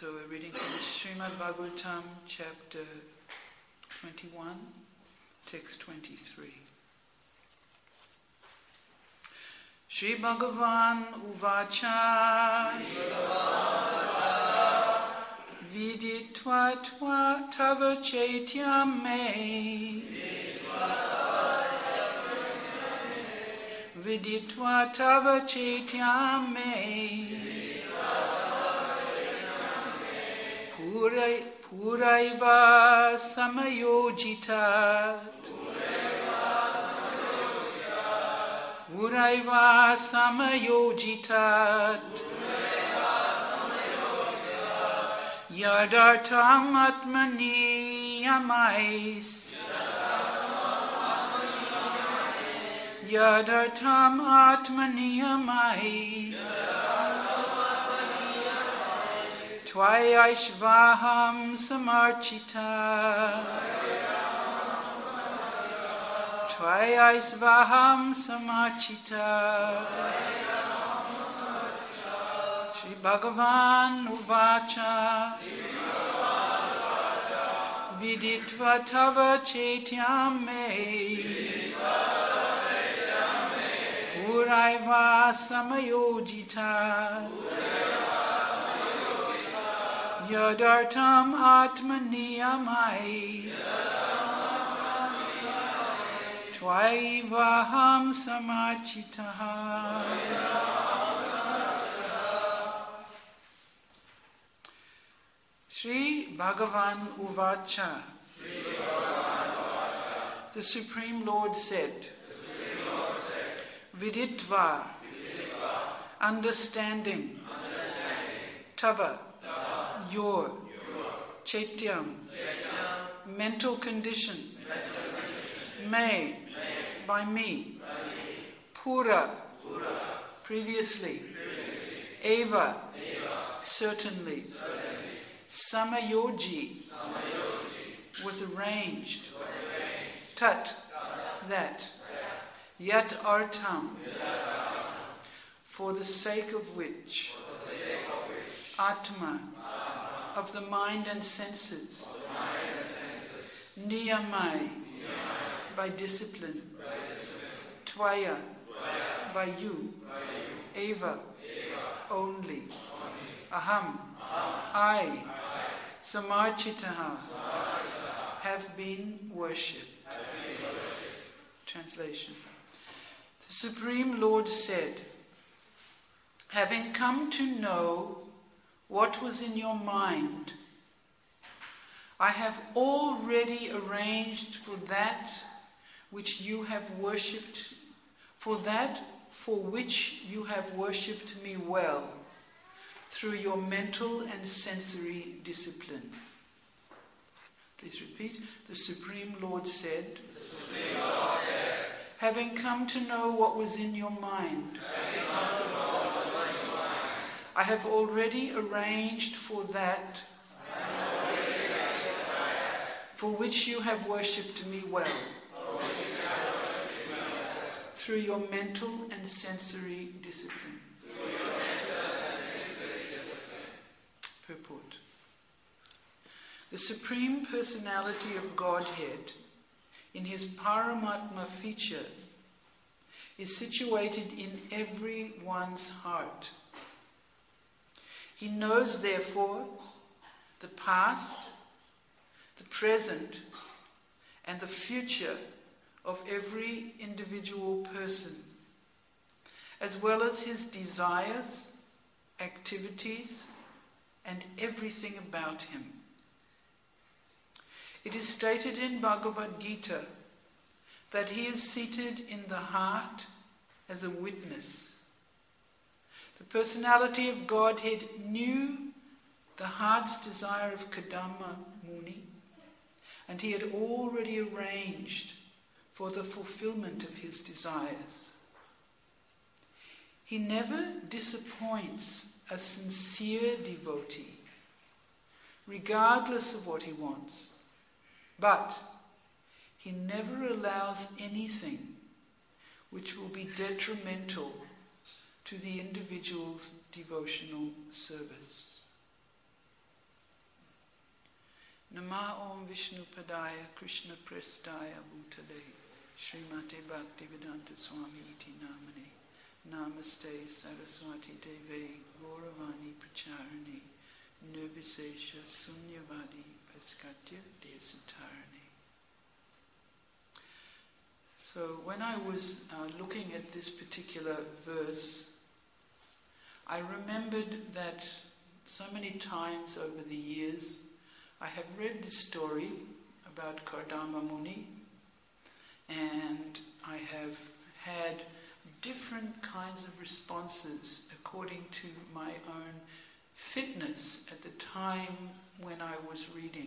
So we're reading from Srimad Bhagavatam, chapter 21, text 23. Shri Bhagavan Uvacha Viditva Tava Chaityam Me Viditva Tava Chaityam Me Puraiva Samayojita Puraiva Samayojita Yadartam Atmani Amais Yadartam Atmani Amais Tvayaishvaham Samarchita Tvayaishvaham Samarchita Shri Bhagavan Uvacha Viditva Tava Chaityam Me Puraiva Samayojita Yadartam Atmani Amais Tvaivaham Samarchitaha. Shri Bhagavan Uvacha. The Supreme Lord said, Viditva, understanding, Tava, your, Chaityam, mental condition, may, by me, Pura, previously, Eva, certainly, Samayoji, was arranged, Tat, that, Yat Artam, for the sake of which, Atma, of the mind and senses, Niyamai, by discipline, Tvaya, by you, Eva, only, Aham, I, Samarchitaha, have been worshipped. Translation. The Supreme Lord said, having come to know what was in your mind, I have already arranged for that which you have worshipped, for that for which you have worshipped me well, through your mental and sensory discipline. Please repeat. The Supreme Lord said, having come to know what was in your mind, I have already arranged for that for which you have worshipped me well, through your mental and sensory discipline. Purport. The Supreme Personality of Godhead, in his Paramatma feature, is situated in everyone's heart. He knows, therefore, the past, the present, and the future of every individual person, as well as his desires, activities, and everything about him. It is stated in Bhagavad Gita that he is seated in the heart as a witness. The personality of Godhead knew the heart's desire of Kadamba Muni, and he had already arranged for the fulfillment of his desires. He never disappoints a sincere devotee, regardless of what he wants, but he never allows anything which will be detrimental to the individual's devotional service. Nama Om Vishnu Padaya Krishna Prestaya Bhutale Srimate Bhaktivedanta Swami Iti Namane Namaste Saraswati Deve Gauravani Pracharani Nirvisesha Sunyavadi Paskatya Desatarani. So when I was looking at this particular verse, I remembered that so many times over the years I have read this story about Kardama Muni, and I have had different kinds of responses according to my own fitness at the time when I was reading.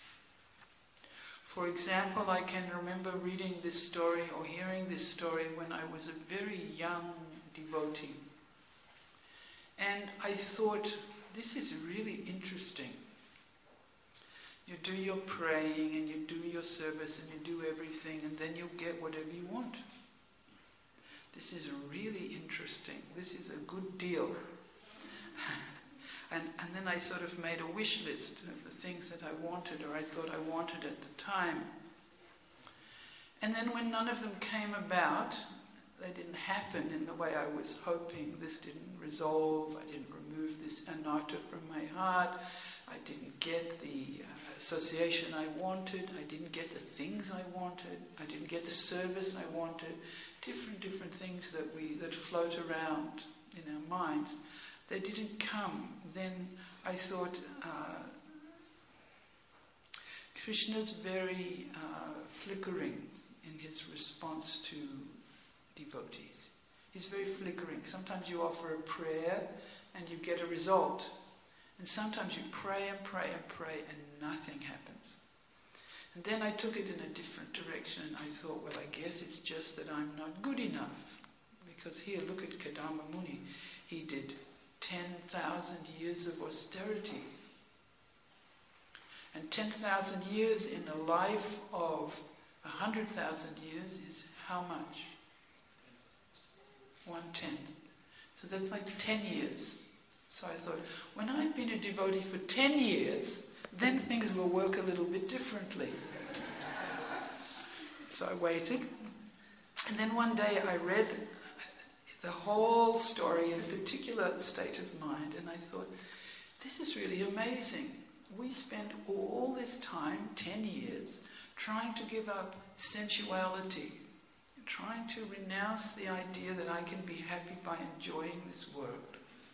For example, I can remember reading this story or hearing this story when I was a very young devotee. And I thought, this is really interesting. You do your praying and you do your service and you do everything, and then you'll get whatever you want. This is really interesting. This is a good deal. And then I sort of made a wish list of the things that I wanted or I thought I wanted at the time. And then when none of them came about, they didn't happen in the way I was hoping. This didn't resolve. I didn't remove this anatta from my heart. I didn't get the association I wanted. I didn't get the things I wanted. I didn't get the service I wanted. Different things that float around in our minds. They didn't come. Then I thought, Krishna's very flickering in his response to devotees. He's very flickering. Sometimes you offer a prayer and you get a result. And sometimes you pray and pray and pray and nothing happens. And then I took it in a different direction. I thought, well, I guess it's just that I'm not good enough. Because here, look at Kardama Muni. He did 10,000 years of austerity. And 10,000 years in a life of 100,000 years is how much? 1/10. So that's like 10 years. So I thought, when I've been a devotee for 10 years, then things will work a little bit differently. So I waited. And then one day I read the whole story in a particular state of mind, and I thought, this is really amazing. We spend all this time, 10 years, trying to give up sensuality, trying to renounce the idea that I can be happy by enjoying this world,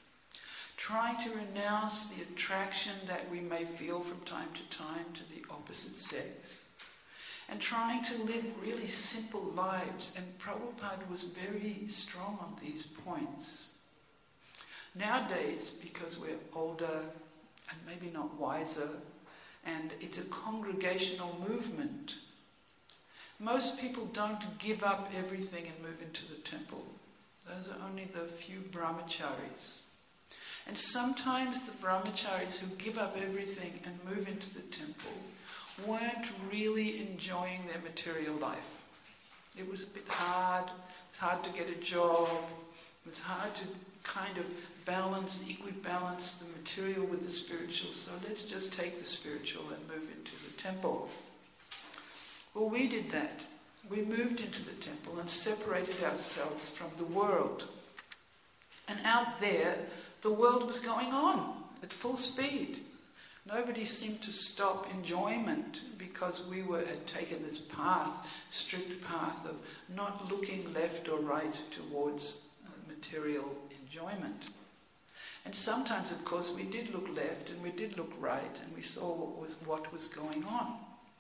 trying to renounce the attraction that we may feel from time to time to the opposite sex, and trying to live really simple lives. And Prabhupada was very strong on these points. Nowadays, because we're older and maybe not wiser, and it's a congregational movement, most people don't give up everything and move into the temple. Those are only the few brahmacharis. And sometimes the brahmacharis who give up everything and move into the temple weren't really enjoying their material life. It was a bit hard. It was hard to get a job. It was hard to kind of equibalance the material with the spiritual. So let's just take the spiritual and move into the temple. Well, we did that. We moved into the temple and separated ourselves from the world. And out there, the world was going on at full speed. Nobody seemed to stop enjoyment because we had taken this strict path of not looking left or right towards material enjoyment. And sometimes, of course, we did look left and we did look right, and we saw what was going on.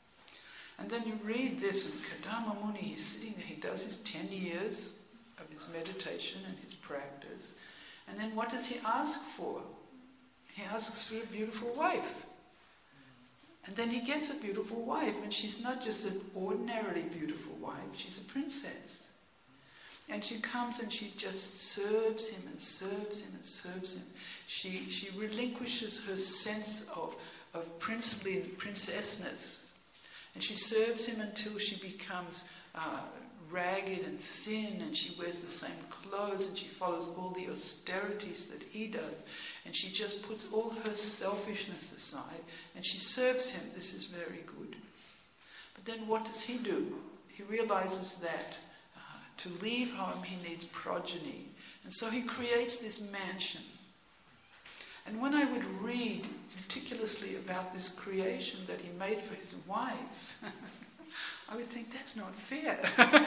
And then you read this, and Kardama Muni, he's sitting there, he does his 10 years of his meditation and his practice. And then what does he ask for? He asks for a beautiful wife. And then he gets a beautiful wife, and she's not just an ordinarily beautiful wife, she's a princess. And she comes and she just serves him and serves him and serves him. She relinquishes her sense of princely princessness. And she serves him until she becomes ragged and thin, and she wears the same clothes, and she follows all the austerities that he does, and she just puts all her selfishness aside, and she serves him. This is very good. But then what does he do? He realizes that to leave home he needs progeny, and so he creates this mansion. And when I would read meticulously about this creation that he made for his wife, I would think, that's not fair.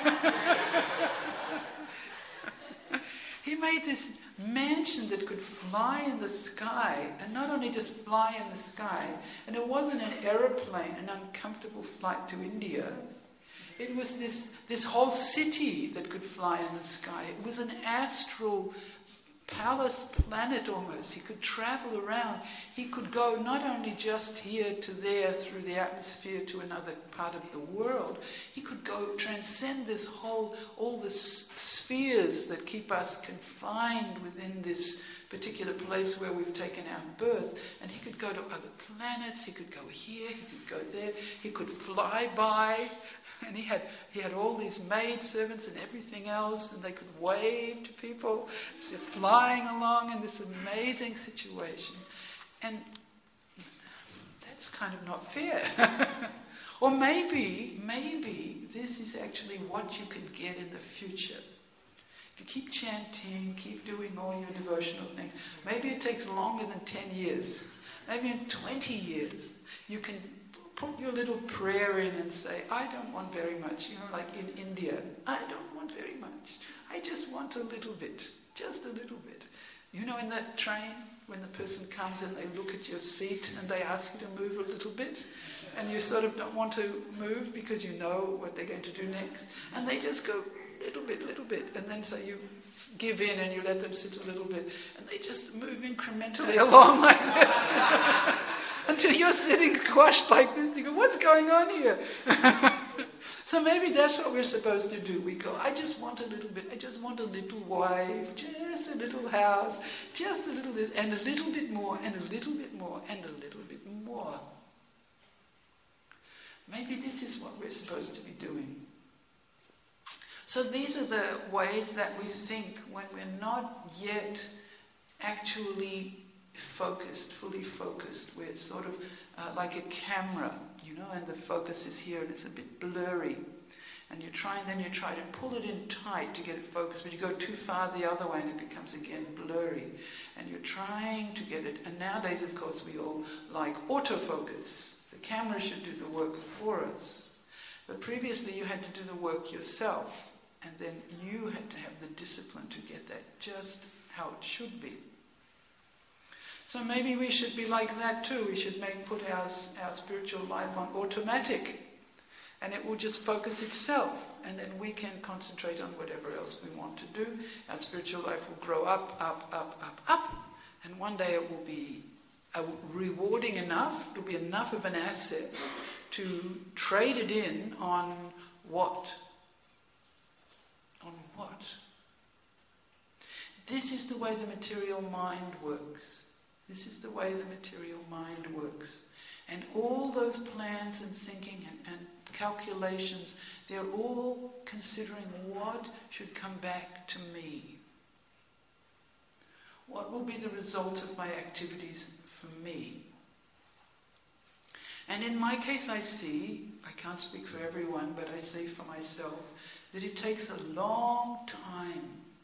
He made this mansion that could fly in the sky, and not only just fly in the sky, and it wasn't an aeroplane, an uncomfortable flight to India. It was this whole city that could fly in the sky. It was an astral palace planet almost. He could travel around. He could go not only just here to there through the atmosphere to another part of the world. He could go transcend all the spheres that keep us confined within this particular place where we've taken our birth. And he could go to other planets. He could go here. He could go there. He could fly by. And he had all these maid servants and everything else, and they could wave to people. They're flying along in this amazing situation. And that's kind of not fair. Or maybe this is actually what you can get in the future. If you keep chanting, keep doing all your devotional things, maybe it takes longer than 10 years. Maybe in 20 years you can put your little prayer in and say, I don't want very much. Like in India, I don't want very much. I just want a little bit, just a little bit. In that train, when the person comes and they look at your seat and they ask you to move a little bit, and you sort of don't want to move because you know what they're going to do next, and they just go little bit, and then so you give in and you let them sit a little bit, and they just move incrementally along like this. Until you're sitting squashed like this, you go, what's going on here? So maybe that's what we're supposed to do. We go, I just want a little bit. I just want a little wife, just a little house, just a little this, and a little bit more, and a little bit more, and a little bit more. Maybe this is what we're supposed to be doing. So these are the ways that we think when we're not yet actually fully focused, where it's sort of like a camera, and the focus is here and it's a bit blurry. And you try to pull it in tight to get it focused, but you go too far the other way and it becomes again blurry. And you're trying to get it. And nowadays, of course, we all like autofocus. The camera should do the work for us. But previously you had to do the work yourself, and then you had to have the discipline to get that just how it should be. So maybe we should be like that too. We should put our spiritual life on automatic, and it will just focus itself, and then we can concentrate on whatever else we want to do. Our spiritual life will grow up, and one day it will be rewarding enough, it will be enough of an asset to trade it in on what? On what? This is the way the material mind works. This is the way the material mind works. And all those plans and thinking and calculations, they're all considering what should come back to me. What will be the result of my activities for me? And in my case I can't speak for everyone, but I say for myself, that it takes a long time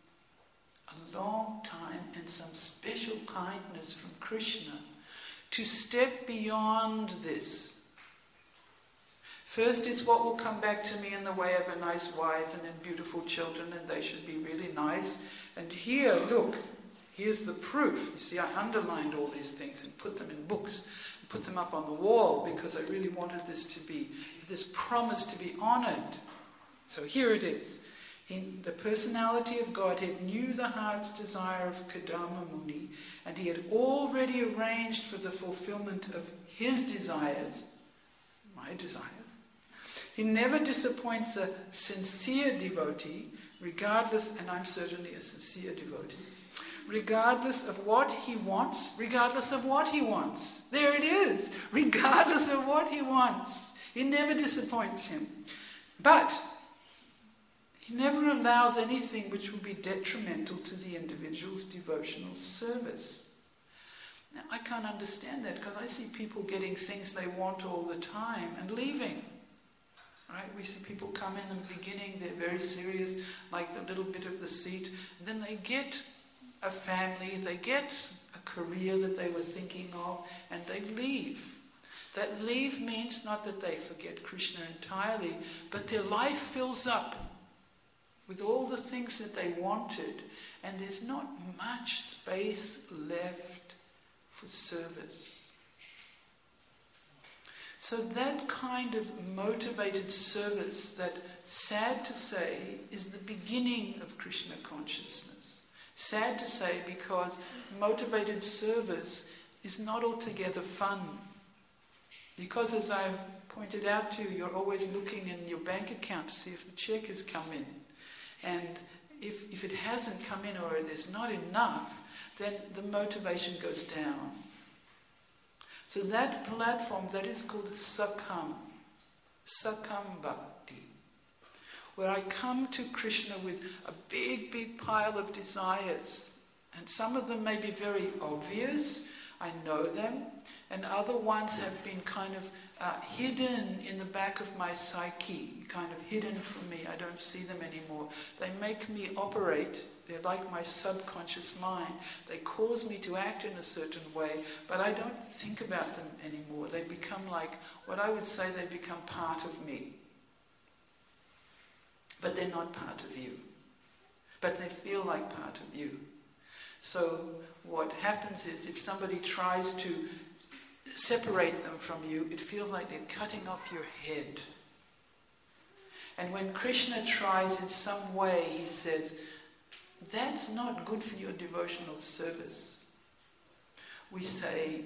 and some special kindness from Krishna to step beyond this. First, it's what will come back to me in the way of a nice wife and then beautiful children, and they should be really nice. And here, look, here's the proof. You see, I underlined all these things and put them in books, and put them up on the wall because I really wanted this promise to be honored. So here it is. The personality of Godhead knew the heart's desire of Kadama Muni, and he had already arranged for the fulfillment of his desires, my desires. He never disappoints a sincere devotee, regardless, and I'm certainly a sincere devotee, regardless of what he wants. There it is. Regardless of what he wants. He never disappoints him. But He never allows anything which will be detrimental to the individual's devotional service. Now, I can't understand that because I see people getting things they want all the time and leaving. Right? We see people come in the beginning, they're very serious, like the little bit of the seat. And then they get a family, they get a career that they were thinking of, and they leave. That leave means not that they forget Krishna entirely, but their life fills up with all the things that they wanted, and there's not much space left for service. So that kind of motivated service that, sad to say, is the beginning of Krishna consciousness. Sad to say because motivated service is not altogether fun. Because as I pointed out to you, you're always looking in your bank account to see if the check has come in. And if it hasn't come in or there's not enough, then the motivation goes down. So that platform, that is called Sakam Bhakti, where I come to Krishna with a big, big pile of desires. And some of them may be very obvious, I know them, and other ones have been kind of hidden in the back of my psyche, kind of hidden from me. I don't see them anymore. They make me operate. They're like my subconscious mind. They cause me to act in a certain way, but I don't think about them anymore. They become like, what I would say, they become part of me. But they're not part of you. But they feel like part of you. So what happens is if somebody tries to separate them from you, it feels like they're cutting off your head. And when Krishna tries in some way, he says, that's not good for your devotional service. We say,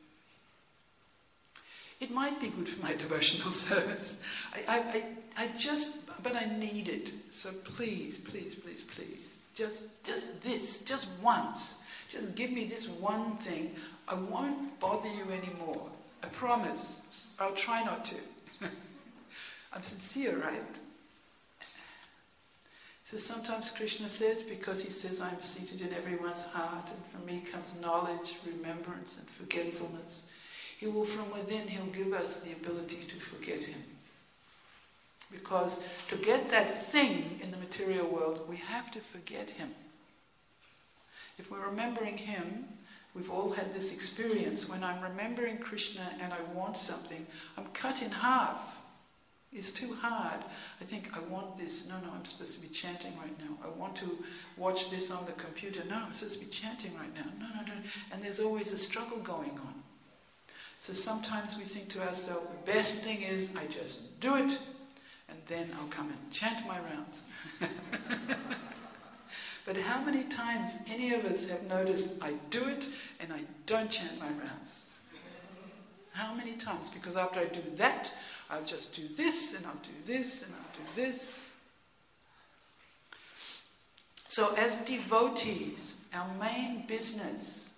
it might be good for my devotional service. But I need it. So please, please, please, please, just once. Just give me this one thing. I won't bother you anymore. I promise. I'll try not to. I'm sincere, right? So sometimes Krishna says, because he says, I'm seated in everyone's heart, and from me comes knowledge, remembrance, and forgetfulness. He will, from within, he'll give us the ability to forget him. Because to get that thing in the material world, we have to forget him. If we're remembering him, we've all had this experience. When I'm remembering Krishna and I want something, I'm cut in half. It's too hard. I think, I want this. No, I'm supposed to be chanting right now. I want to watch this on the computer. No, I'm supposed to be chanting right now. No. And there's always a struggle going on. So sometimes we think to ourselves, the best thing is I just do it, and then I'll come and chant my rounds. But how many times any of us have noticed I do it and I don't chant my rounds? How many times? Because after I do that, I'll just do this, and I'll do this, and I'll do this. So as devotees, our main business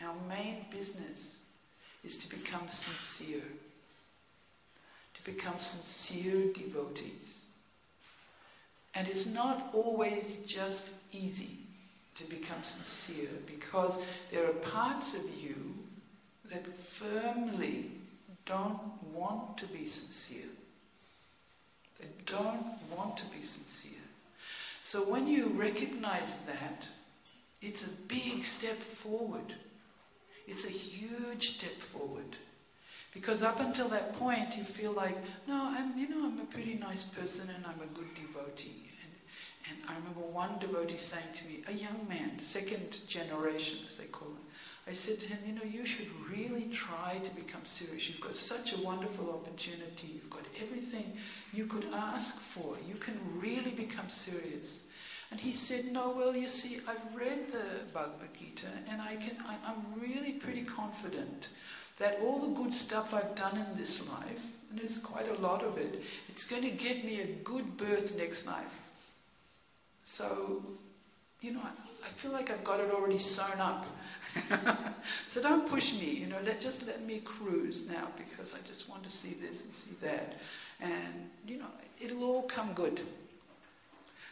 is to become sincere. To become sincere devotees. And it's not always just easy to become sincere, because there are parts of you that firmly don't want to be sincere. They don't want to be sincere. So when you recognize that, it's a big step forward. It's a huge step forward. Because up until that point, you feel like, no, I'm a pretty nice person and I'm a good devotee. And I remember one devotee saying to me, a young man, second generation, as they call him, I said to him, you should really try to become serious. You've got such a wonderful opportunity. You've got everything you could ask for. You can really become serious. And he said, no, well, you see, I've read the Bhagavad Gita, and I'm really pretty confident that all the good stuff I've done in this life, and there's quite a lot of it, it's going to get me a good birth next life. So, I feel like I've got it already sewn up. So don't push me, just let me cruise now, because I just want to see this and see that. And, it'll all come good.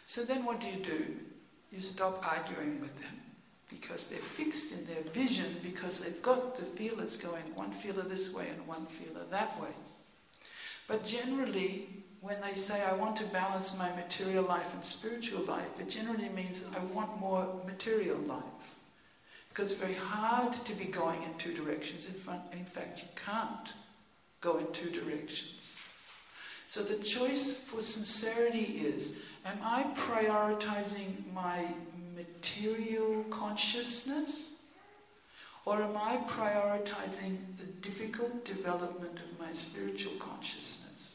So then what do? You stop arguing with them because they're fixed in their vision, because they've got the feelers going one feeler this way and one feeler that way. But generally, when they say, I want to balance my material life and spiritual life, it generally means I want more material life. Because it's very hard to be going in two directions. In fact, you can't go in two directions. So the choice for sincerity is, am I prioritizing my material consciousness, or am I prioritizing the difficult development of my spiritual consciousness?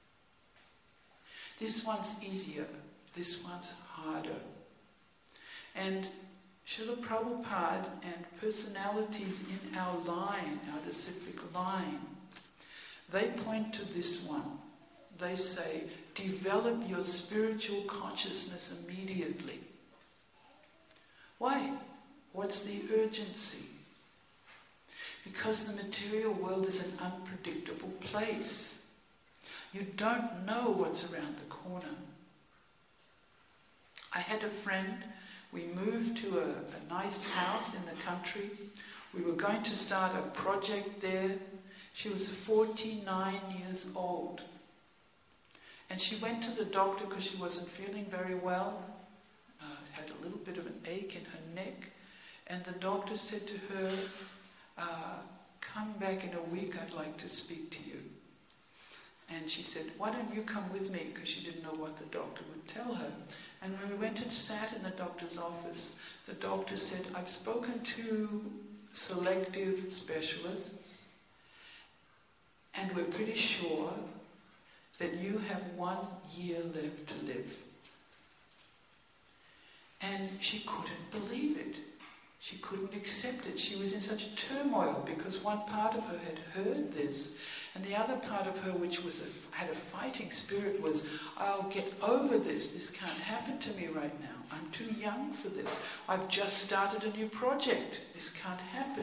This one's easier, this one's harder. And Srila Prabhupada and personalities in our line, our disciplic line, they point to this one. They say, develop your spiritual consciousness immediately. Why? What's the urgency? Because the material world is an unpredictable place. You don't know what's around the corner. I had a friend. We moved to a nice house in the country. We were going to start a project there. She was 49 years old. And she went to the doctor because she wasn't feeling very well. Had a little bit of an ache in her neck. And the doctor said to her, come back in a week, I'd like to speak to you. And she said, why don't you come with me? Because she didn't know what the doctor would tell her. And when we went and sat in the doctor's office, the doctor said, I've spoken to selective specialists, and we're pretty sure that you have 1 year left to live. And she couldn't believe it. She couldn't accept it. She was in such turmoil because one part of her had heard this, and the other part of her, which had a fighting spirit, was, I'll get over this. This can't happen to me right now. I'm too young for this. I've just started a new project. This can't happen.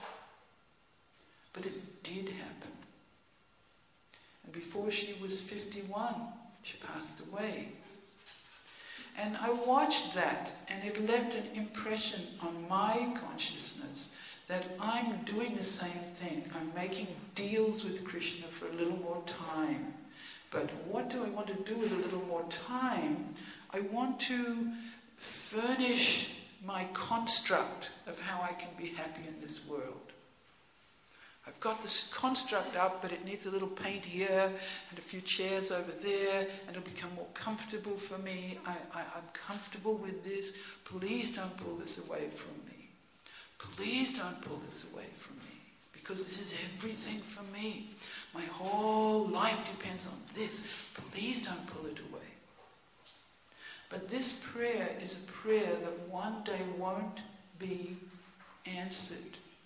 But it did happen. And before she was 51, she passed away. And I watched that, and it left an impression on my consciousness that I'm doing the same thing. I'm making deals with Krishna for a little more time. But what do I want to do with a little more time? I want to furnish my construct of how I can be happy in this world. I've got this construct up, but it needs a little paint here and a few chairs over there, and it'll become more comfortable for me. I'm comfortable with this. Please don't pull this away from me. Please don't pull this away from me, because this is everything for me. My whole life depends on this. Please don't pull it away. But this prayer is a prayer that one day won't be answered.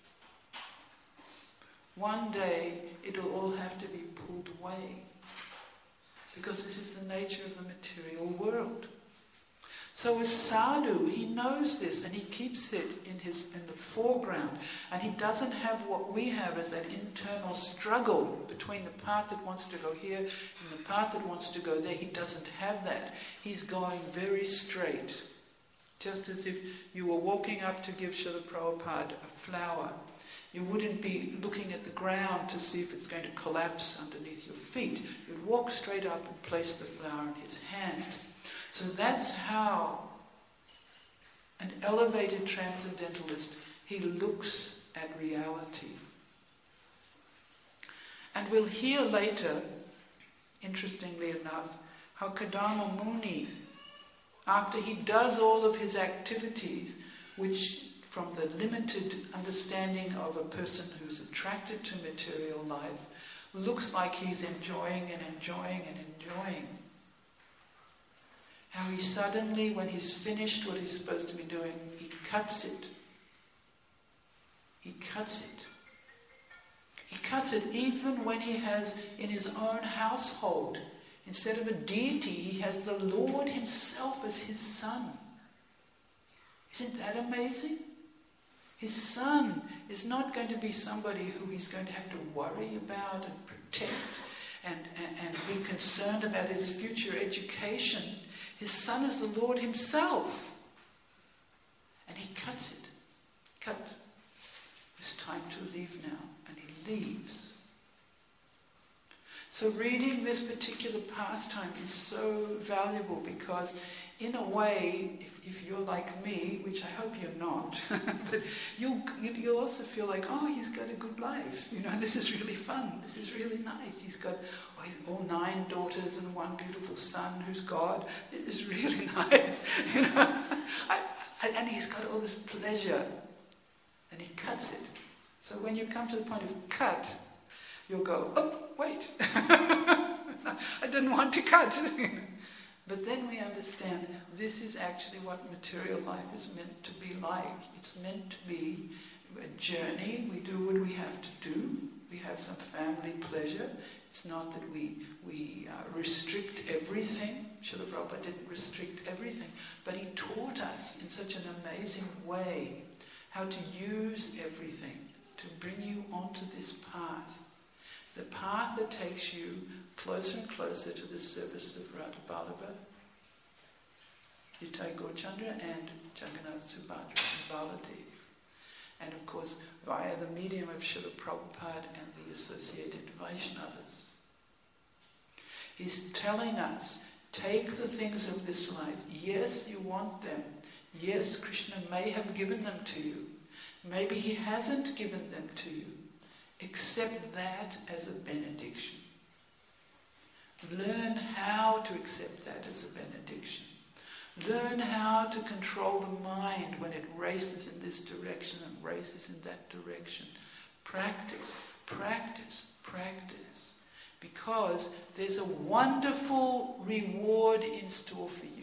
One day it'll all have to be pulled away, because this is the nature of the material world. So as sadhu, he knows this, and he keeps it in the foreground, and he doesn't have what we have as that internal struggle between the part that wants to go here and the part that wants to go there. He doesn't have that. He's going very straight, just as if you were walking up to give Srila Prabhupada a flower. You wouldn't be looking at the ground to see if it's going to collapse underneath your feet. You'd walk straight up and place the flower in his hand. So that's how an elevated transcendentalist, he looks at reality. And we'll hear later, interestingly enough, how Kadama Muni, after he does all of his activities, which from the limited understanding of a person who's attracted to material life, looks like he's enjoying and enjoying and enjoying. How he suddenly, when he's finished what he's supposed to be doing, he cuts it. He cuts it. He cuts it even when he has in his own household, instead of a deity, he has the Lord himself as his son. Isn't that amazing? His son is not going to be somebody who he's going to have to worry about and protect and be concerned about his future education. His Son is the Lord himself. And he cuts it. Cut. It's time to leave now. And he leaves. So reading this particular pastime is so valuable because in a way, if you're like me, which I hope you're not, but you'll also feel like, oh, he's got a good life. You know, this is really fun. This is really nice. He's got all 9 daughters and 1 beautiful son who's God. It is really nice. You know, and he's got all this pleasure. And he cuts it. So when you come to the point of cut, you'll go, oh, wait. I didn't want to cut. But then we understand this is actually what material life is meant to be like. It's meant to be a journey. We do what we have to do. We have some family pleasure. It's not that we restrict everything. Srila Prabhupada didn't restrict everything. But he taught us in such an amazing way how to use everything to bring you onto this path. The path that takes you closer and closer to the service of Radha Vallabha, Nitai Gaurachandra, and Jagannath, Subhadra, and Baladev. And of course, via the medium of Srila Prabhupada and the associated Vaishnavas. He's telling us, take the things of this life. Yes, you want them. Yes, Krishna may have given them to you. Maybe he hasn't given them to you. Accept that as a benediction. Learn how to accept that as a benediction. Learn how to control the mind when it races in this direction and races in that direction. Practice, practice, practice. Because there's a wonderful reward in store for you.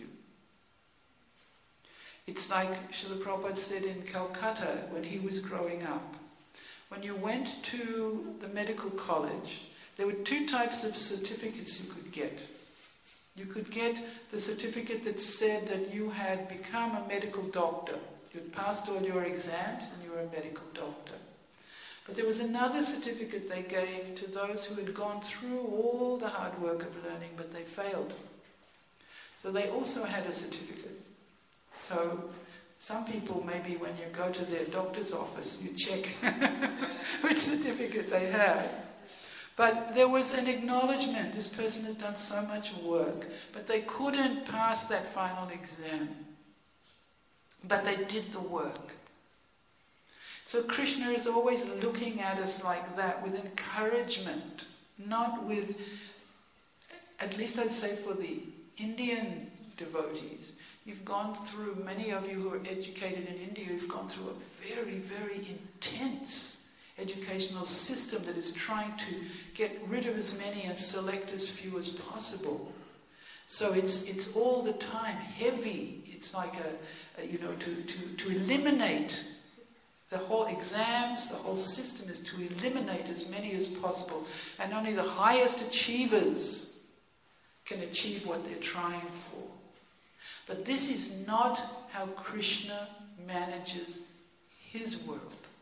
It's like Srila Prabhupada said in Calcutta when he was growing up. When you went to the medical college, there were 2 types of certificates you could get. You could get the certificate that said that you had become a medical doctor. You'd passed all your exams and you were a medical doctor. But there was another certificate they gave to those who had gone through all the hard work of learning, but they failed. So they also had a certificate. So some people, maybe when you go to their doctor's office, you check which certificate they have. But there was an acknowledgement, this person has done so much work, but they couldn't pass that final exam. But they did the work. So Krishna is always looking at us like that, with encouragement, not with, at least I'd say for the Indian devotees, you've gone through, many of you who are educated in India, you've gone through a very, very intense educational system that is trying to get rid of as many and select as few as possible. So it's all the time heavy. It's like to eliminate the whole exams, the whole system is to eliminate as many as possible. And only the highest achievers can achieve what they're trying for. But this is not how Krishna manages his world.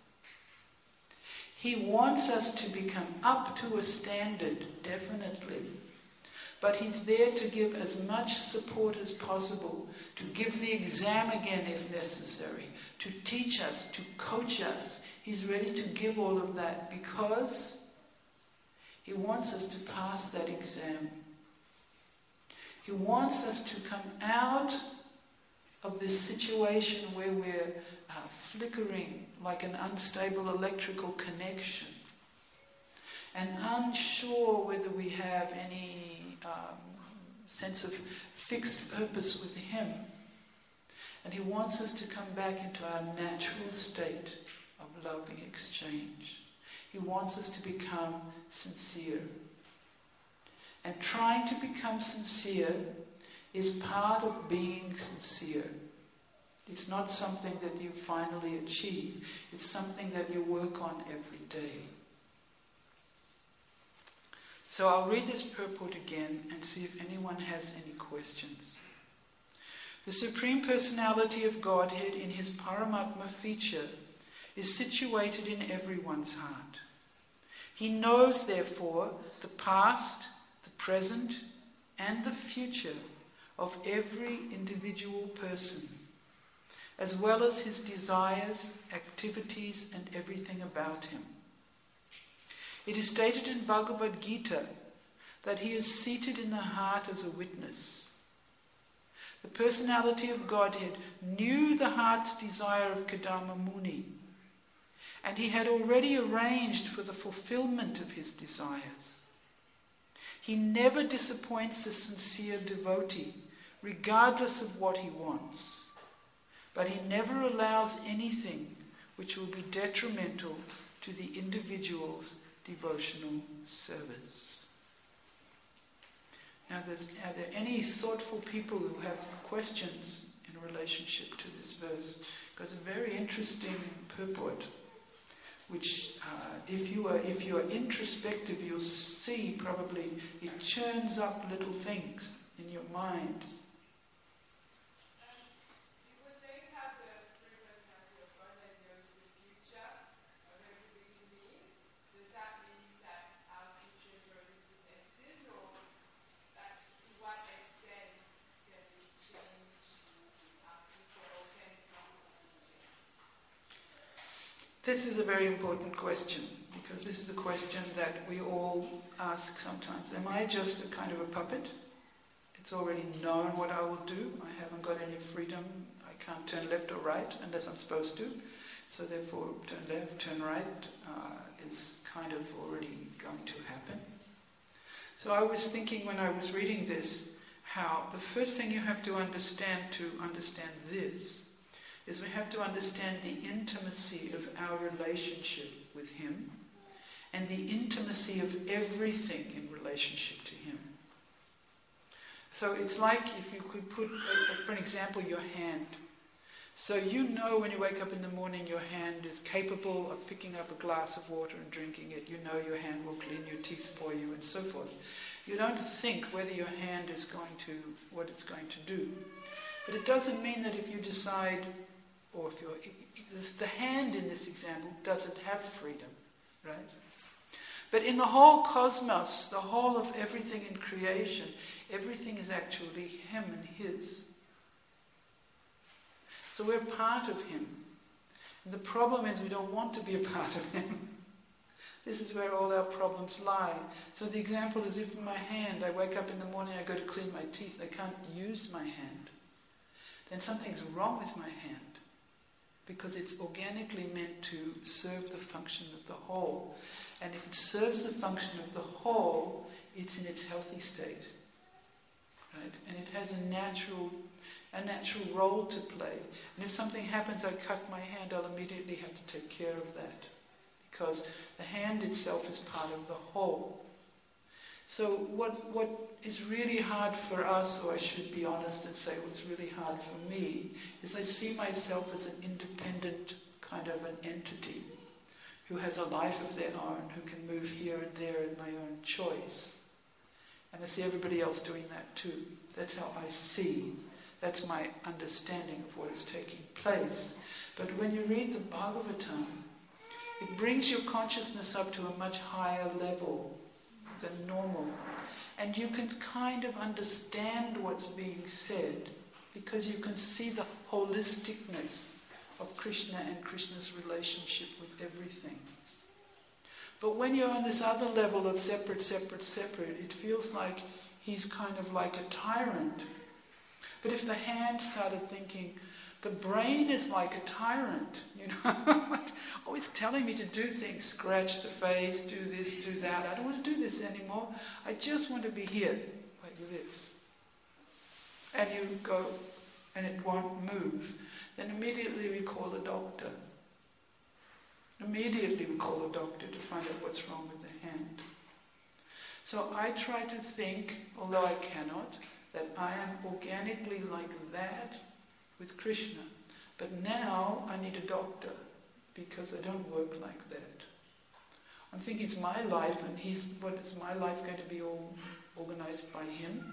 He wants us to become up to a standard, definitely. But he's there to give as much support as possible, to give the exam again if necessary, to teach us, to coach us. He's ready to give all of that because he wants us to pass that exam. He wants us to come out of this situation where we're flickering like an unstable electrical connection and unsure whether we have any sense of fixed purpose with him. And he wants us to come back into our natural state of loving exchange. He wants us to become sincere. And trying to become sincere is part of being sincere. It's not something that you finally achieve. It's something that you work on every day. So I'll read this purport again and see if anyone has any questions. The Supreme Personality of Godhead in his Paramatma feature is situated in everyone's heart. He knows, therefore, the past, the present, and the future of every individual person, as well as his desires, activities, and everything about him. It is stated in Bhagavad Gita that he is seated in the heart as a witness. The personality of Godhead knew the heart's desire of Kadama Muni, and he had already arranged for the fulfillment of his desires. He never disappoints a sincere devotee, regardless of what he wants, but he never allows anything which will be detrimental to the individual's devotional service. Now, are there any thoughtful people who have questions in relationship to this verse? Because a very interesting purport, which if you are introspective, you'll see probably it churns up little things in your mind. This is a very important question, because this is a question that we all ask sometimes. Am I just a kind of a puppet? It's already known what I will do. I haven't got any freedom. I can't turn left or right unless I'm supposed to. So therefore, turn left, turn right is kind of already going to happen. So I was thinking when I was reading this, how the first thing you have to understand this is we have to understand the intimacy of our relationship with him and the intimacy of everything in relationship to him. So it's like if you could put, for an example, your hand. So you know when you wake up in the morning your hand is capable of picking up a glass of water and drinking it. You know your hand will clean your teeth for you and so forth. You don't think whether your hand is what it's going to do. But it doesn't mean that if you decide, or if the hand in this example doesn't have freedom, right? But in the whole cosmos, the whole of everything in creation, everything is actually him and his. So we're part of him. And the problem is we don't want to be a part of him. This is where all our problems lie. So the example is if in my hand, I wake up in the morning, I go to clean my teeth, I can't use my hand. Then something's wrong with my hand, because it's organically meant to serve the function of the whole. And if it serves the function of the whole, it's in its healthy state. Right? And it has a natural role to play. And if something happens, I cut my hand, I'll immediately have to take care of that, because the hand itself is part of the whole. So what is really hard for us, or I should be honest and say what's really hard for me, is I see myself as an independent kind of an entity who has a life of their own, who can move here and there in my own choice. And I see everybody else doing that too. That's how I see. That's my understanding of what is taking place. But when you read the Bhagavatam, it brings your consciousness up to a much higher level than normal. And you can kind of understand what's being said, because you can see the holisticness of Krishna and Krishna's relationship with everything. But when you're on this other level of separate, it feels like he's kind of like a tyrant. But if the hand started thinking, the brain is like a tyrant, always telling me to do things, scratch the face, do this, do that. I don't want to do this anymore. I just want to be here, like this. And you go, and it won't move. Then immediately we call a doctor. Immediately we call a doctor to find out what's wrong with the hand. So I try to think, although I cannot, that I am organically like that with Krishna. But now I need a doctor, because I don't work like that. I'm thinking it's my life, and is my life going to be all organized by him?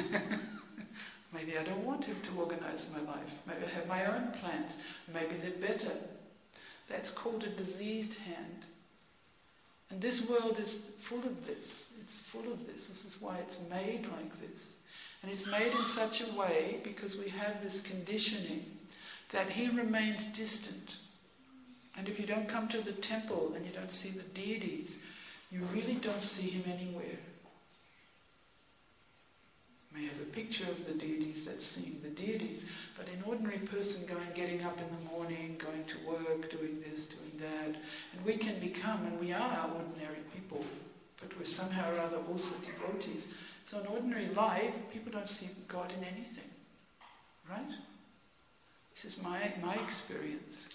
Maybe I don't want him to organize my life. Maybe I have my own plans. Maybe they're better. That's called a diseased hand. And this world is full of this. It's full of this. This is why it's made like this. And it's made in such a way, because we have this conditioning, that he remains distant. And if you don't come to the temple and you don't see the deities, you really don't see him anywhere. You may have a picture of the deities that's seeing the deities, but an ordinary person getting up in the morning, going to work, doing this, doing that, and we can become, and we are ordinary people, but we're somehow or other also devotees. So in ordinary life, people don't see God in anything, right? This is my experience.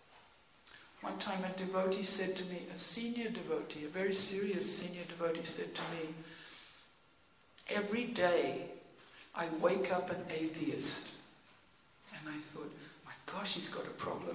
One time a devotee said to me, a senior devotee, a very serious senior devotee said to me, every day I wake up an atheist. And I thought, my gosh, he's got a problem.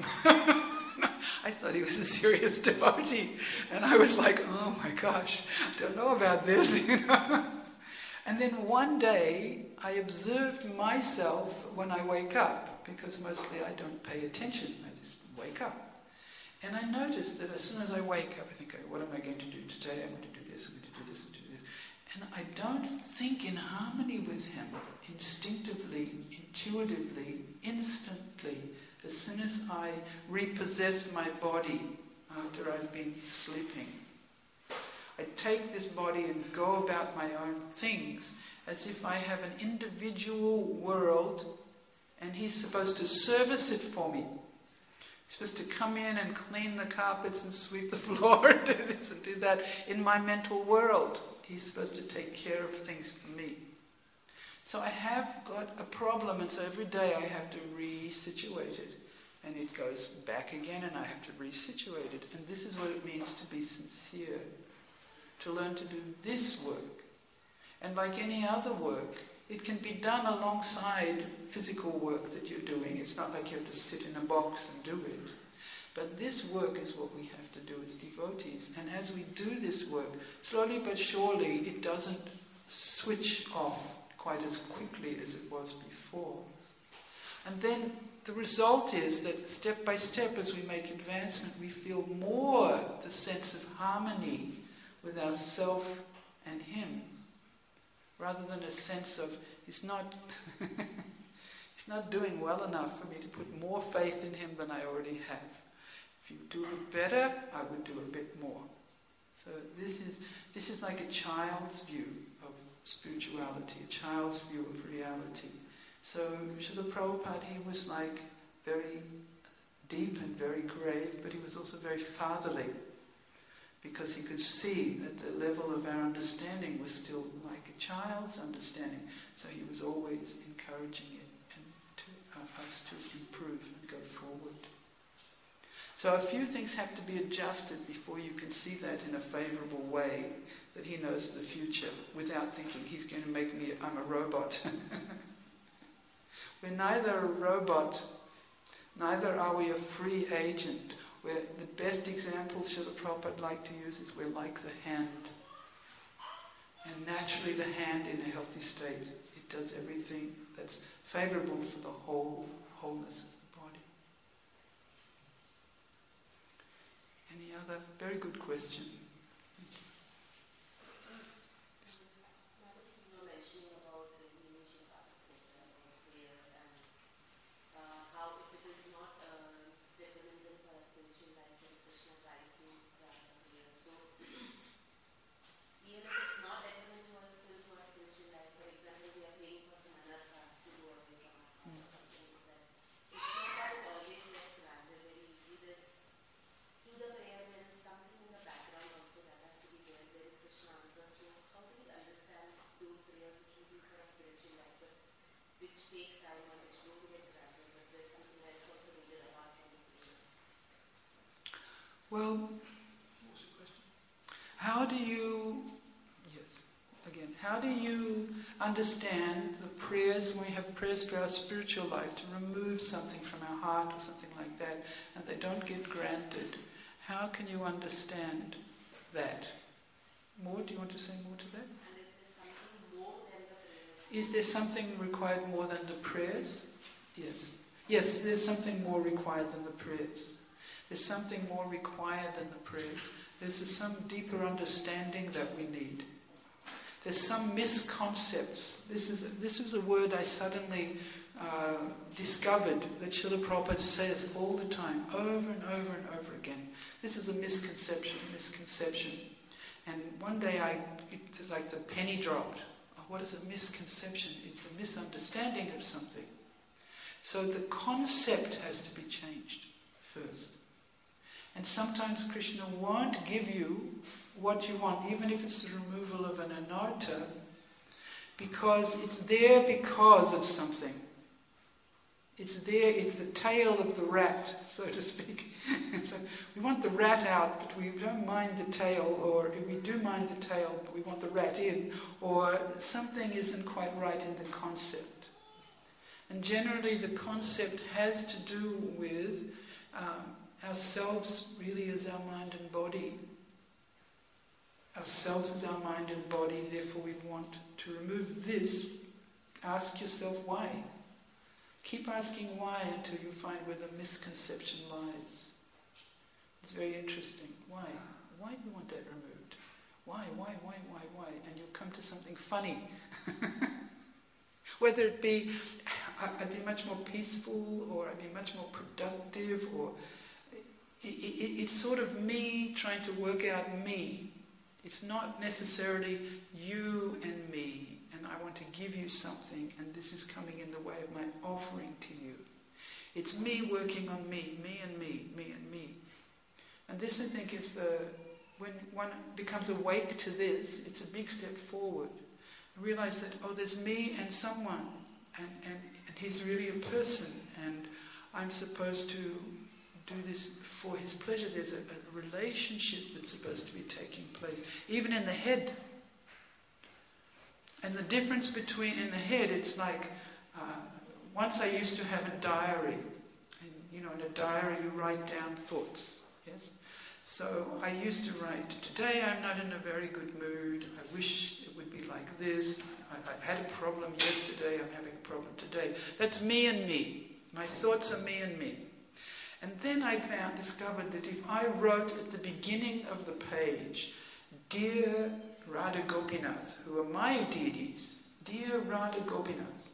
I thought he was a serious devotee. And I was like, oh my gosh, I don't know about this, And then one day I observed myself when I wake up, because mostly I don't pay attention, I just wake up. And I noticed that as soon as I wake up, I think, what am I going to do today? I'm going to do this, I'm going to do this, and do this. And I don't think in harmony with him, instinctively, intuitively, instantly, as soon as I repossess my body after I've been sleeping. I take this body and go about my own things as if I have an individual world and he's supposed to service it for me. He's supposed to come in and clean the carpets and sweep the floor and do this and do that in my mental world. He's supposed to take care of things for me. So I have got a problem, and so every day I have to re-situate it. And it goes back again and I have to re-situate it. And this is what it means to be sincere. To learn to do this work. And like any other work, it can be done alongside physical work that you're doing. It's not like you have to sit in a box and do it. But this work is what we have to do as devotees. And as we do this work, slowly but surely, it doesn't switch off quite as quickly as it was before. And then the result is that step by step, as we make advancement, we feel more the sense of harmony with ourself and him, rather than a sense of, he's not doing well enough for me to put more faith in him than I already have. If you do it better, I would do a bit more. So this is like a child's view of spirituality, a child's view of reality. So Srila Prabhupada, he was like very deep and very grave, but he was also very fatherly, because he could see that the level of our understanding was still like a child's understanding. So he was always encouraging it and us to improve and go forward. So a few things have to be adjusted before you can see that in a favorable way, that he knows the future, without thinking he's going to make me, I'm a robot. We're neither a robot, neither are we a free agent. Where the best example Srila Prabhupada like to use is we're like the hand. And naturally the hand in a healthy state, it does everything that's favorable for the wholeness of the body. Any other? Very good question. Well, how do you understand the prayers, when we have prayers for our spiritual life, to remove something from our heart or something like that, and they don't get granted? How can you understand that? More? Do you want to say more to that? Is there something required more than the prayers? Yes. Yes, there's something more required than the prayers. There's something more required than the prayers. There's some deeper understanding that we need. there's some misconcepts. This was a word I suddenly discovered that Srila Prabhupada says all the time, over and over and over again. This is a misconception. And one day it's like the penny dropped. Oh, what is a misconception? It's a misunderstanding of something. So the concept has to be changed first. And sometimes Krishna won't give you what you want, even if it's the removal of an anartha, because it's there because of something. It's there, it's the tail of the rat, so to speak. So we want the rat out, but we don't mind the tail, or we do mind the tail, but we want the rat in, or something isn't quite right in the concept. And generally the concept has to do with ourselves really as our mind and body. Ourselves as our mind and body, therefore we want to remove this. Ask yourself why. Keep asking why until you find where the misconception lies. It's very interesting. Why? Why do you want that removed? Why? And you'll come to something funny. Whether it be, I'd be much more peaceful, or I'd be much more productive, or it's sort of me trying to work out me. It's not necessarily you and me, and I want to give you something, and this is coming in the way of my offering to you. It's me working on me and me. And this, I think, is when one becomes awake to this, it's a big step forward. Realize that, there's me and someone, and he's really a person, and I'm supposed to do this for his pleasure. There's a relationship that's supposed to be taking place, even in the head. And the difference between in the head, it's like, once I used to have a diary, and in a diary you write down thoughts, yes? So I used to write, today I'm not in a very good mood, I wish it would be like this, I had a problem yesterday, I'm having a problem today. That's me and me. My thoughts are me and me. And then I discovered that if I wrote at the beginning of the page, Dear Radha Gopinath, who are my deities, Dear Radha Gopinath.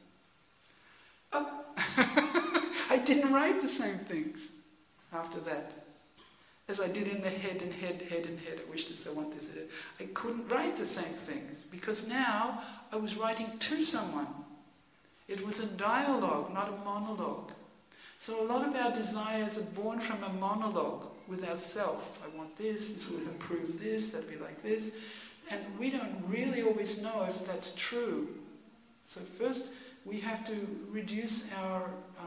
I didn't write the same things after that as I did in the head and head. I wish this, I want this. I couldn't write the same things because now I was writing to someone. It was a dialogue, not a monologue. So a lot of our desires are born from a monologue with ourself. I want this will improve this, that'll be like this. And we don't really always know if that's true. So first we have to reduce our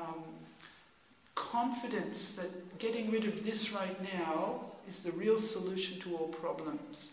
confidence that getting rid of this right now is the real solution to all problems.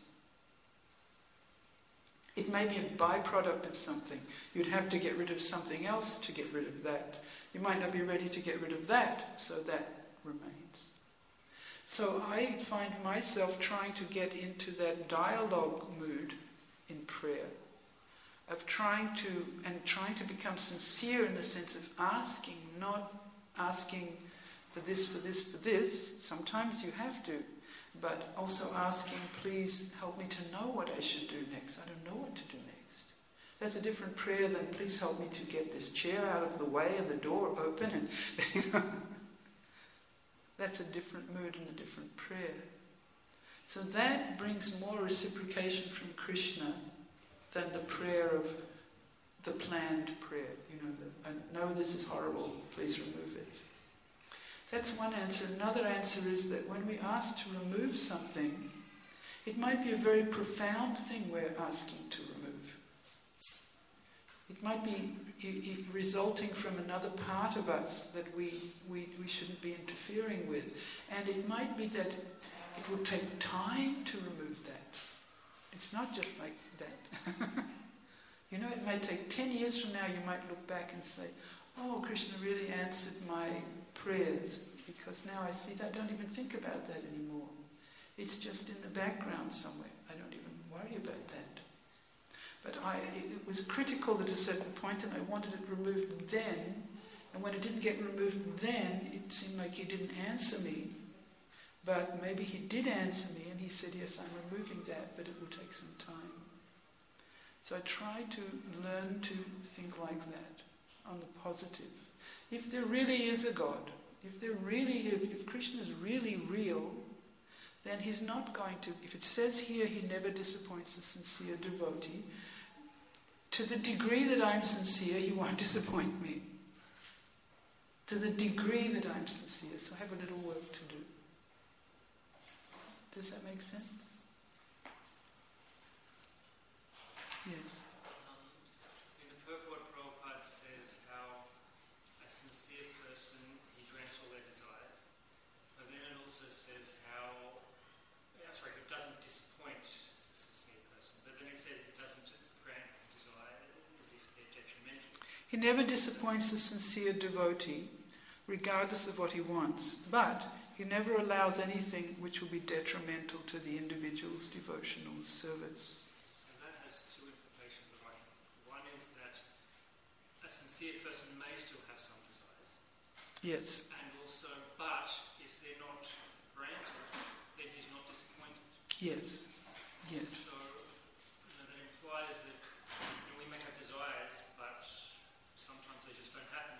It may be a byproduct of something. You'd have to get rid of something else to get rid of that. You might not be ready to get rid of that, so that remains. So I find myself trying to get into that dialogue mood in prayer, of trying to become sincere in the sense of asking, not asking for this. Sometimes you have to, but also asking, please help me to know what I should do next. I don't know what to do next. That's a different prayer than please help me to get this chair out of the way and the door open. And that's a different mood and a different prayer. So that brings more reciprocation from Krishna than the prayer of the planned prayer. I know this is horrible, please remove it. That's one answer. Another answer is that when we ask to remove something, it might be a very profound thing we're asking to remove. It might be resulting from another part of us that we shouldn't be interfering with. And it might be that it will take time to remove that. It's not just like that. It might take 10 years from now, you might look back and say, oh, Krishna really answered my prayers, because now I see that I don't even think about that anymore. It's just in the background somewhere. I don't even worry about that. But it was critical at a certain point, and I wanted it removed then. And when it didn't get removed then, it seemed like he didn't answer me. But maybe he did answer me, and he said, yes, I'm removing that, but it will take some time. So I try to learn to think like that, on the positive. If there really is a God, if Krishna is really real, then he's not going to, if it says here he never disappoints a sincere devotee, to the degree that I'm sincere, he won't disappoint me. To the degree that I'm sincere. So I have a little work to do. Does that make sense? Yes. In the purport, Prabhupada says how a sincere person, he grants all their desires. But then it also says how, it doesn't disappoint a sincere person. But then it says it doesn't grant desire as if they're detrimental. He never disappoints a sincere devotee, regardless of what he wants. But he never allows anything which will be detrimental to the individual's devotional service. Person may still have some desires. Yes. And also, but if they're not granted, then he's not disappointed. Yes. Yes. So that implies that we may have desires, but sometimes they just don't happen.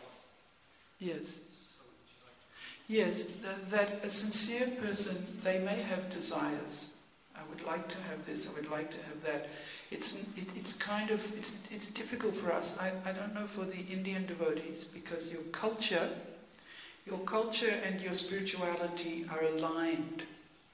Yes. So would you like to... Yes, that a sincere person, they may have desires. I would like to have this, I would like to have that. It's difficult for us. I don't know for the Indian devotees, because your culture and your spirituality are aligned.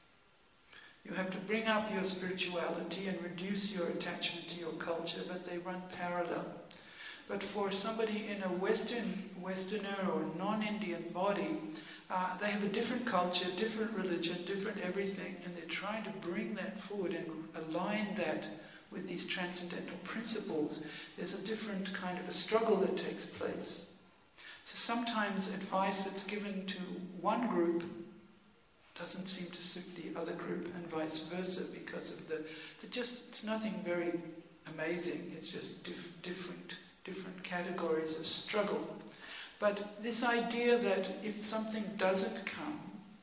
You have to bring up your spirituality and reduce your attachment to your culture, but they run parallel. But for somebody in a Westerner or non-Indian body, they have a different culture, different religion, different everything, and they're trying to bring that forward and align that with these transcendental principles. There's a different kind of a struggle that takes place. So sometimes advice that's given to one group doesn't seem to suit the other group, and vice versa, because of it's nothing very amazing. It's just different categories of struggle. But this idea that if something doesn't come,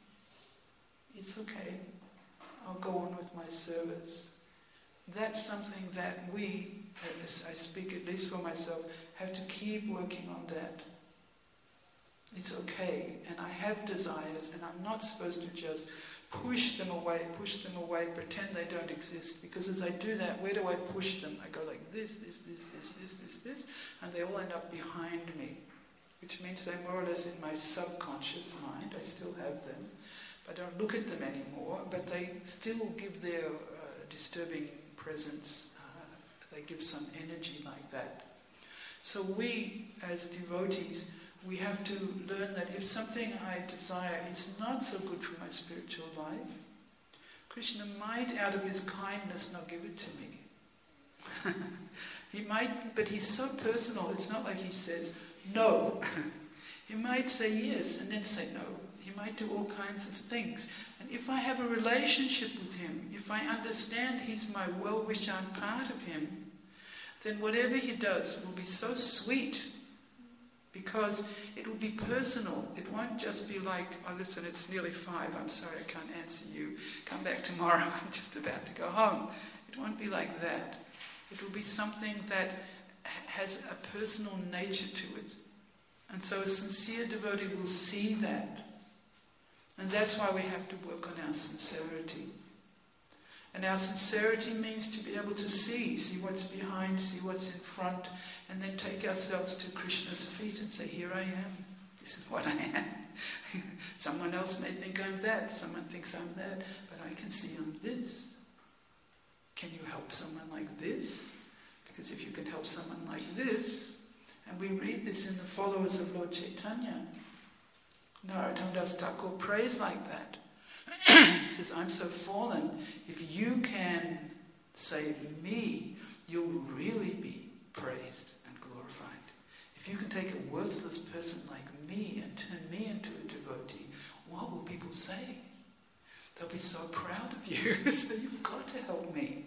it's okay, I'll go on with my service. That's something that we, I speak at least for myself, have to keep working on that. It's okay, and I have desires, and I'm not supposed to just push them away, pretend they don't exist, because as I do that, where do I push them? I go like this, and they all end up behind me, which means they're more or less in my subconscious mind. I still have them. I don't look at them anymore, but they still give their disturbing presence. They give some energy like that. So we, as devotees, we have to learn that if something I desire is not so good for my spiritual life, Krishna might, out of his kindness, not give it to me. He might, but he's so personal. It's not like he says, no. He might say yes and then say no. He might do all kinds of things. And if I have a relationship with him, if I understand he's my well-wisher, I'm part of him, then whatever he does will be so sweet, because it will be personal. It won't just be like, oh listen, it's nearly 5, I'm sorry, I can't answer you. Come back tomorrow, I'm just about to go home. It won't be like that. It will be something that has a personal nature to it. And so a sincere devotee will see that. And that's why we have to work on our sincerity. And our sincerity means to be able to see what's behind, see what's in front, and then take ourselves to Krishna's feet and say, here I am, this is what I am. Someone else may think I'm that, someone thinks I'm that, but I can see I'm this. Can you help someone like this? Because if you can help someone like this, and we read this in the followers of Lord Chaitanya, Narottam Das Thakur prays like that. He says, I'm so fallen, if you can save me, you'll really be praised and glorified. If you can take a worthless person like me and turn me into a devotee, what will people say? They'll be so proud of you, so you've got to help me.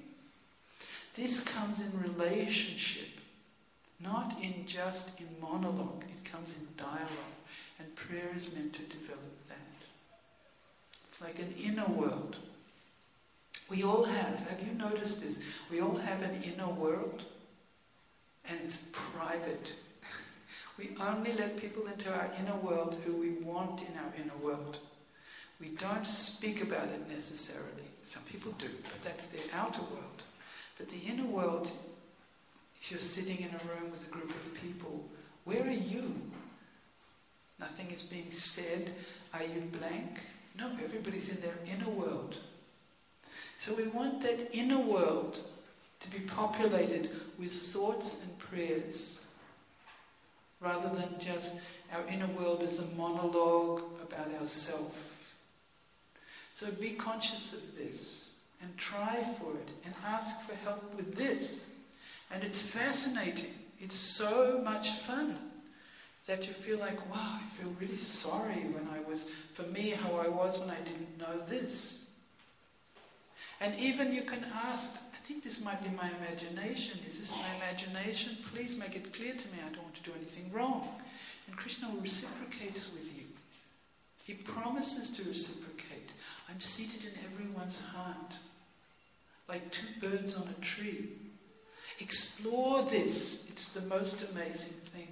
This comes in relationship, not in just in monologue. It comes in dialogue, and prayer is meant to develop that. It's like an inner world. We all have you noticed this? We all have an inner world, and it's private. We only let people into our inner world who we want in our inner world. We don't speak about it necessarily. Some people do, but that's their outer world. But the inner world, if you're sitting in a room with a group of people, where are you? Nothing is being said. Are you blank? No, everybody's in their inner world. So we want that inner world to be populated with thoughts and prayers, rather than just our inner world as a monologue about ourselves. So be conscious of this and try for it and ask for help with this. And it's fascinating. It's so much fun that you feel like, wow, I feel really sorry for me, how I was when I didn't know this. And even you can ask, I think this might be my imagination. Is this my imagination? Please make it clear to me. I don't want to do anything wrong. And Krishna reciprocates with you. He promises to reciprocate. I'm seated in everyone's heart, like two birds on a tree. Explore this. It's the most amazing thing.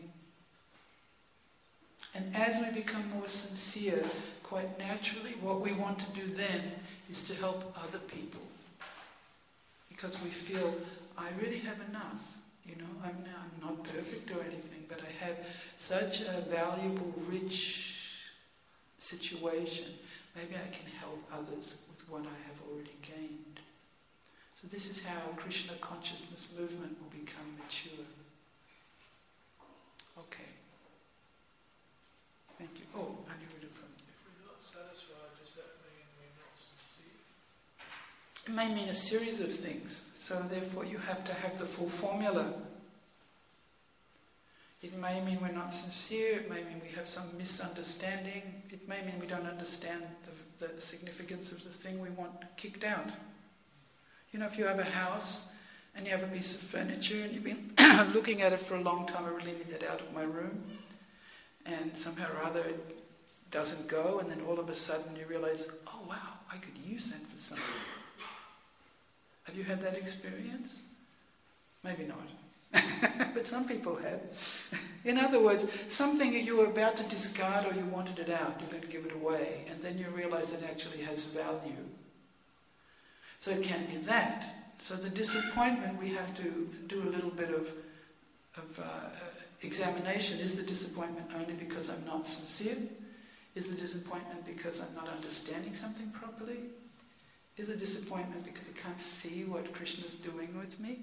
And as we become more sincere, quite naturally, what we want to do then is to help other people. Because we feel, I really have enough. I'm not perfect or anything, but I have such a valuable, rich situation. Maybe I can help others with what I have already gained. So this is how Krishna consciousness movement will become mature. Okay. Thank you. Oh, Aniruddha. If we're not satisfied, does that mean we're not sincere? It may mean a series of things. So therefore you have to have the full formula. It may mean we're not sincere. It may mean we have some misunderstanding. It may mean we don't understand the significance of the thing we want kicked out. If you have a house and you have a piece of furniture and you've been looking at it for a long time, I really need that out of my room. And somehow or other it doesn't go, and then all of a sudden you realize, oh wow, I could use that for something. Have you had that experience? Maybe not. But some people have. In other words, something you were about to discard or you wanted it out, you're going to give it away, and then you realize it actually has value. So it can be that. So the disappointment, we have to do a little bit of examination. Is the disappointment only because I'm not sincere? Is the disappointment because I'm not understanding something properly? Is the disappointment because I can't see what Krishna's doing with me?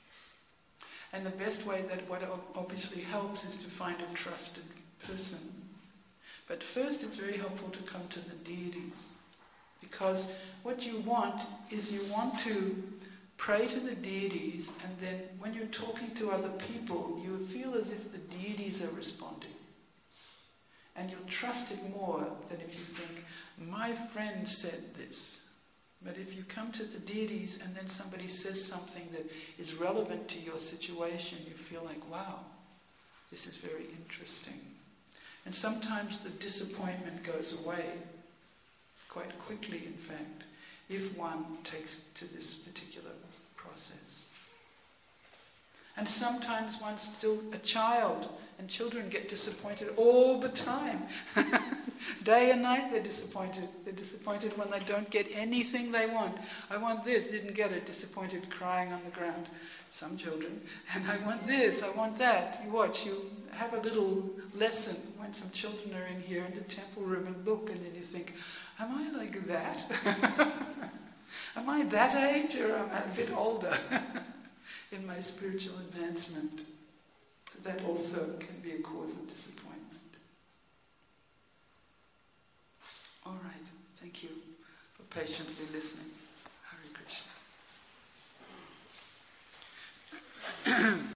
And the best way that what obviously helps is to find a trusted person. But first it's very helpful to come to the deities. Because what you want is you want to pray to the deities, and then when you're talking to other people, you feel as if the deities are responding. And you'll trust it more than if you think, my friend said this. But if you come to the deities and then somebody says something that is relevant to your situation, you feel like, wow, this is very interesting. And sometimes the disappointment goes away, quite quickly in fact, if one takes to this particular process. And sometimes one's still a child, and children get disappointed all the time. Day and night they're disappointed. They're disappointed when they don't get anything they want. I want this, didn't get it, disappointed, crying on the ground. Some children. And I want this, I want that. You watch, you have a little lesson when some children are in here in the temple room and look, and then you think, am I like that? Am I that age, or am I a bit older in my spiritual advancement? So that also can be a cause of disappointment. All right, thank you for patiently listening.